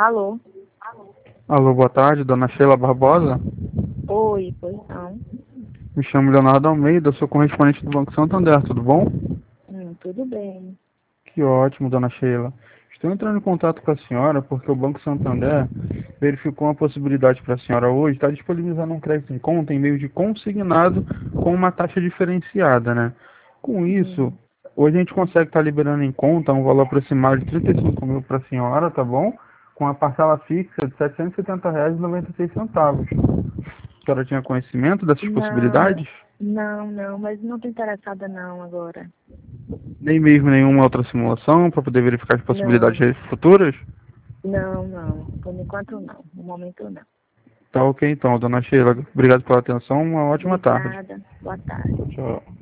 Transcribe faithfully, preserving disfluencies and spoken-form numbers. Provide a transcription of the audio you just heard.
Alô? Alô, boa tarde, dona Sheila Barbosa. Oi, pois não. Me chamo Leonardo Almeida, sou correspondente do Banco Santander, tudo bom? Hum, tudo bem. Que ótimo, dona Sheila. Estou entrando em contato com a senhora porque o Banco Santander verificou uma possibilidade para a senhora hoje, está disponibilizando um crédito em conta em meio de consignado com uma taxa diferenciada, né? Com isso, Hum. hoje a gente consegue estar liberando em conta um valor aproximado de trinta e cinco mil para a senhora, tá bom? Com a parcela fixa de setecentos e setenta reais e noventa e seis centavos. A senhora tinha conhecimento dessas Não, possibilidades? não, não, mas não tô interessada não agora. Nem mesmo nenhuma outra simulação para poder verificar as possibilidades Não, futuras? não, não. Por enquanto não. No momento não. Tá ok então, dona Sheila. Obrigado pela atenção. Uma ótima tarde. Obrigada. Boa tarde. Tchau.